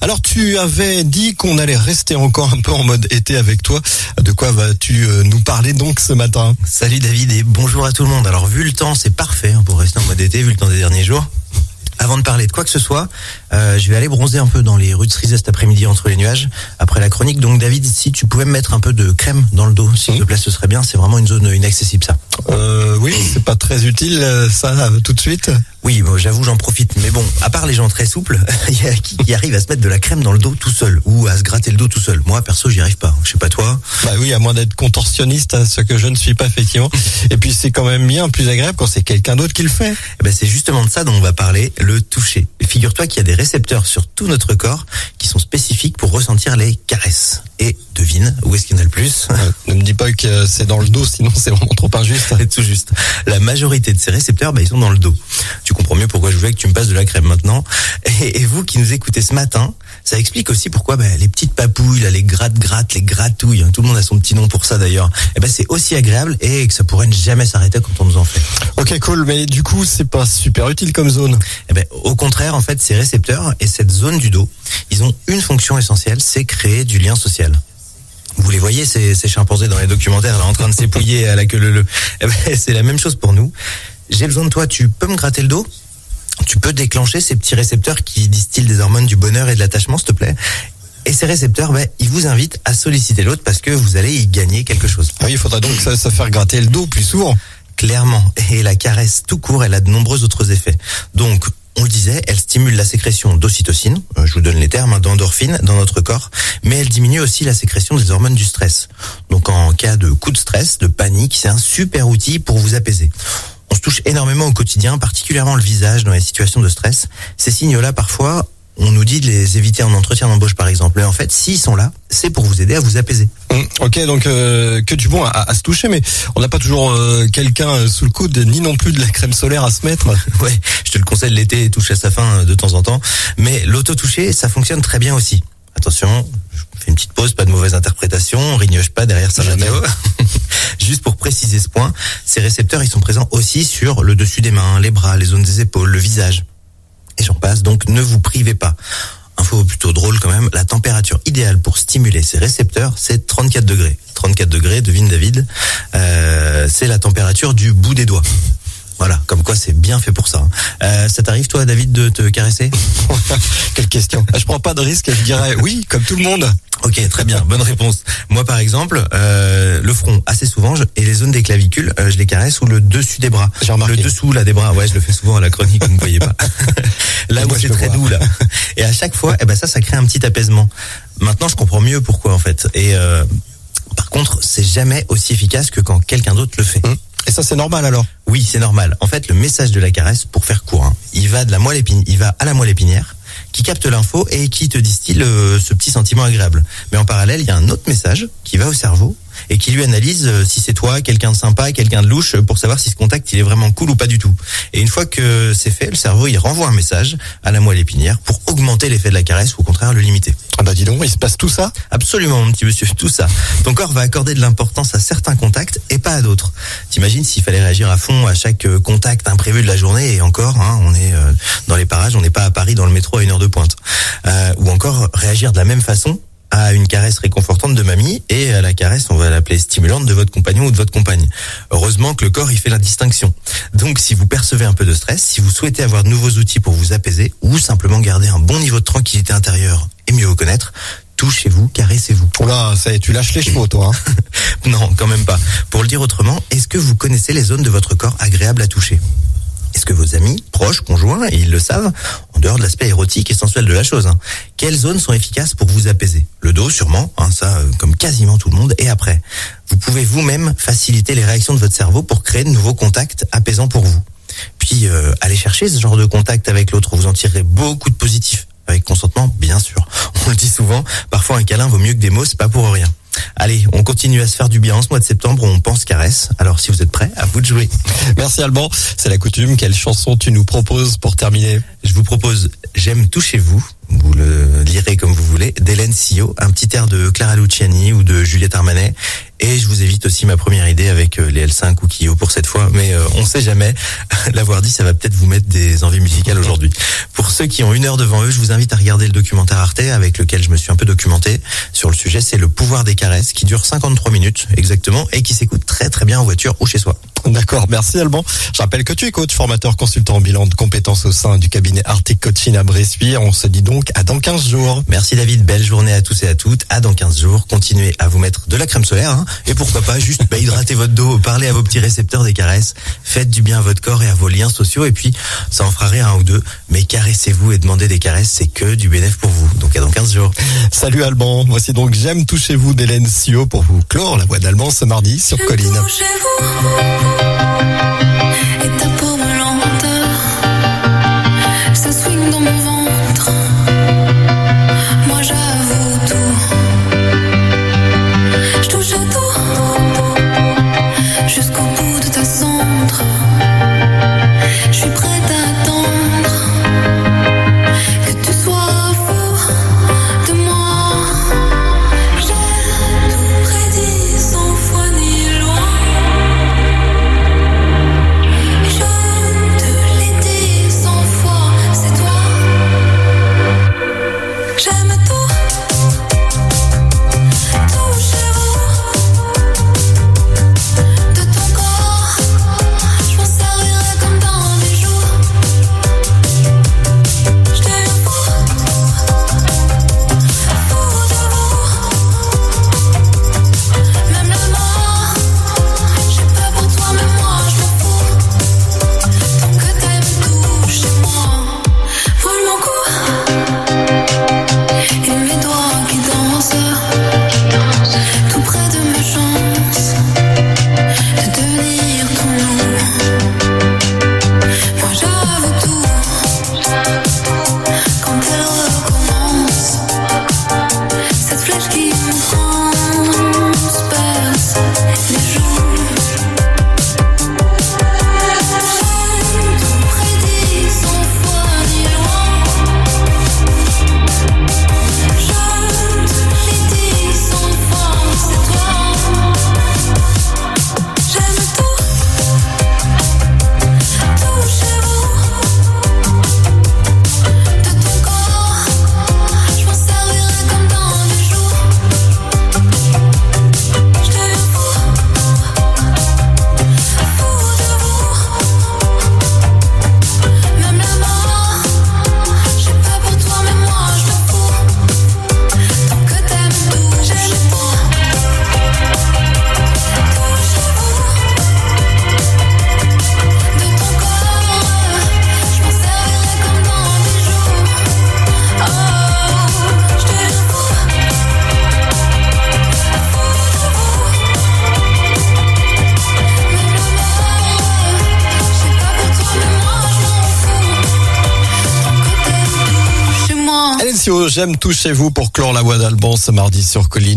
Alors tu avais dit qu'on allait rester encore un peu en mode été avec toi. De quoi vas-tu nous parler donc ce matin? Salut David et bonjour à tout le monde. Alors vu le temps, c'est parfait pour rester en mode été, vu le temps des derniers jours. Avant de parler de quoi que ce soit, je vais aller bronzer un peu dans les rues de Cerisay cet après-midi entre les nuages, après la chronique. Donc David, si tu pouvais me mettre un peu de crème dans le dos, s'il te plaît, ce serait bien. C'est vraiment une zone inaccessible, ça. Oui, c'est pas très utile, ça, tout de suite. Oui, bon, j'avoue, j'en profite. Mais bon, à part les gens très souples, il y a qui arrive à se mettre de la crème dans le dos tout seul, ou à se gratter le dos tout seul. Moi, perso, j'y arrive pas. Je sais pas toi. Bah oui, à moins d'être contorsionniste, ce que je ne suis pas, effectivement. Et puis c'est quand même bien plus agréable quand c'est quelqu'un d'autre qui le fait. C'est justement de ça dont on va parler, le toucher. Figure-toi qu'il y a des récepteurs sur tout notre corps qui sont spécifiques pour ressentir les caresses. Et devine, où est-ce qu'il y en a le plus? Ne me dis pas que c'est dans le dos, sinon c'est vraiment trop injuste. C'est tout juste. La majorité de ces récepteurs, ils sont dans le dos. Tu comprends mieux pourquoi je voulais que tu me passes de la crème maintenant. Et vous qui nous écoutez ce matin, ça explique aussi pourquoi les petites papouilles, là, les gratte-gratte, les gratouilles, tout le monde a son petit nom pour ça d'ailleurs. C'est aussi agréable et que ça pourrait ne jamais s'arrêter quand on nous en fait. Ok, cool, mais du coup, c'est pas super utile comme zone. Au contraire, en fait, ces récepteurs et cette zone du dos, ils ont une fonction essentielle, c'est créer du lien social. Vous les voyez, ces chimpanzés dans les documentaires, là, en train de s'épouiller à la queue leu. C'est la même chose pour nous. J'ai besoin de toi, tu peux me gratter le dos? Tu peux déclencher ces petits récepteurs qui distillent des hormones du bonheur et de l'attachement, s'il te plaît? Et ces récepteurs, ils vous invitent à solliciter l'autre parce que vous allez y gagner quelque chose. Ah oui, il faudra donc se faire gratter le dos plus souvent. Clairement. Et la caresse tout court, elle a de nombreux autres effets. Donc, on le disait, elle stimule la sécrétion d'ocytocine, je vous donne les termes, d'endorphine dans notre corps, mais elle diminue aussi la sécrétion des hormones du stress. Donc en cas de coup de stress, de panique, c'est un super outil pour vous apaiser. On se touche énormément au quotidien, particulièrement le visage dans les situations de stress. Ces signaux-là, parfois, on nous dit de les éviter en entretien d'embauche, par exemple. Et en fait, s'ils sont là, c'est pour vous aider à vous apaiser. Ok, donc que du bon à se toucher, mais on n'a pas toujours quelqu'un sous le coude, ni non plus de la crème solaire à se mettre. Ouais, je te le conseille l'été, touche à sa fin de temps en temps. Mais l'auto-toucher, ça fonctionne très bien aussi. Attention, je fais une petite pause, pas de mauvaise interprétation, on rignoche pas derrière sa radio. Juste pour préciser ce point, ces récepteurs, ils sont présents aussi sur le dessus des mains, les bras, les zones des épaules, le visage. Et j'en passe, donc ne vous privez pas. Info plutôt drôle quand même, la température idéale pour stimuler ces récepteurs, c'est 34 degrés. 34 degrés, devine David, c'est la température du bout des doigts. Voilà, comme quoi c'est bien fait pour ça. Ça t'arrive toi David de te caresser? Quelle question. Je prends pas de risque, je dirais oui, comme tout le monde. Ok, très bien, bonne réponse. Moi par exemple, le front assez souvent et les zones des clavicules, je les caresse ou le dessus des bras. J'ai remarqué. Le dessous là des bras, ouais, je le fais souvent à la chronique, vous ne voyez pas. Là où c'est très doux là. Et à chaque fois, ça crée un petit apaisement. Maintenant, je comprends mieux pourquoi en fait. Et par contre, c'est jamais aussi efficace que quand quelqu'un d'autre le fait. Et ça, c'est normal alors? Oui, c'est normal. En fait, le message de la caresse, pour faire court, il va à la moelle épinière, qui capte l'info et qui te distille ce petit sentiment agréable. Mais en parallèle, il y a un autre message qui va au cerveau et qui lui analyse si c'est toi, quelqu'un de sympa, quelqu'un de louche, pour savoir si ce contact il est vraiment cool ou pas du tout. Et une fois que c'est fait, le cerveau il renvoie un message à la moelle épinière pour augmenter l'effet de la caresse ou au contraire le limiter. Ah bah dis donc, il se passe tout ça? Absolument mon petit monsieur, tout ça. Ton corps va accorder de l'importance à certains contacts et pas à d'autres. T'imagines s'il fallait réagir à fond à chaque contact imprévu de la journée et encore, on est dans les parages, on n'est pas à Paris dans le métro à 1h de pointe. Ou encore réagir de la même façon à une caresse réconfortante de mamie et à la caresse, on va l'appeler stimulante, de votre compagnon ou de votre compagne. Heureusement que le corps, il fait la distinction. Donc, si vous percevez un peu de stress, si vous souhaitez avoir de nouveaux outils pour vous apaiser ou simplement garder un bon niveau de tranquillité intérieure et mieux vous connaître, touchez-vous, caressez-vous. Oula, ça y est, tu lâches les chevaux, toi. Non, quand même pas. Pour le dire autrement, est-ce que vous connaissez les zones de votre corps agréables à toucher? Est-ce que vos amis, proches, conjoints, ils le savent, en dehors de l'aspect érotique et sensuel de la chose, quelles zones sont efficaces pour vous apaiser? Le dos, sûrement, ça, comme quasiment tout le monde. Et après, vous pouvez vous-même faciliter les réactions de votre cerveau pour créer de nouveaux contacts apaisants pour vous. Puis, allez chercher ce genre de contact avec l'autre. Vous en tirerez beaucoup de positifs. Avec consentement, bien sûr. On le dit souvent, parfois un câlin vaut mieux que des mots, c'est pas pour rien. Allez, on continue à se faire du bien en ce mois de septembre où on pense caresse. Alors si vous êtes prêts, à vous de jouer. Merci Alban, c'est la coutume. Quelle chanson tu nous proposes pour terminer? Je vous propose J'aime toucher vous. Vous le lirez comme vous voulez, d'Hélène Sio, un petit air de Clara Luciani ou de Juliette Armanet. Et je vous évite aussi ma première idée avec les L5 ou Kyo pour cette fois, mais on sait jamais. L'avoir dit, ça va peut-être vous mettre des envies musicales aujourd'hui. Pour ceux qui ont 1 heure devant eux, je vous invite à regarder le documentaire Arte avec lequel je me suis un peu documenté sur le sujet. C'est Le pouvoir des caresses qui dure 53 minutes exactement et qui s'écoute très très bien en voiture ou chez soi. D'accord, merci Alban. Je rappelle que tu es coach, formateur, consultant en bilan de compétences au sein du cabinet Arctic Coaching à Bressuire. On se dit donc à dans 15 jours. Merci David, belle journée à tous et à toutes. À dans 15 jours. Continuez à vous mettre de la crème solaire hein, et pourquoi pas juste hydrater votre dos, parlez à vos petits récepteurs des caresses, faites du bien à votre corps et à vos liens sociaux et puis ça en fera rire un ou deux, mais caressez-vous et demandez des caresses, c'est que du bénéfice pour vous. Donc à dans 15 jours. Salut Alban, voici donc J'aime toucher vous d'Hélène Sio pour vous clore la voix d'Alban ce mardi sur Colline. Et ta peau me lenteur, ça swing dans mon ventre. Moi j'avoue tout, je touche à tout, jusqu'au bout de ta cendre. Je suis prête à attendre que tu sois fou de moi. J'ai tout prédit sans foi ni loi. J'aime tout, touchez-vous de ton corps, je m'en servirai comme dans un bijou. Je deviens fou de vous, même la mort, j'ai peur pour toi, mais moi je m'en fous. Tant que t'aimes tout chez moi, brûle mon cou. Et mes doigts qui dansent tout près de ma chance de devenir ton loup. Moi j'avoue tout quand elle recommence, cette flèche qui me transperce les joues. J'ai tout prédit sans foi ni loi. Je te l'ai dit sans force, c'est toi. J'aime tout, touchez-vous de ton corps, je m'en servirai comme dans un bijou. Je deviens fou de vous, même la mort, j'ai peur pour toi, mais moi je m'en fous. Tant que t'aimes tout, j'aime tout. Touchez-vous de ton corps, je m'en servirai comme dans un bijou. Oh, je deviens fou de vous, même la mort, j'ai peur pour toi, mais moi je m'en fous. Tant que t'aimes tout chez moi. Hélène Sio, J'aime toucher vous pour clore la voix d'Alban ce mardi sur Colline.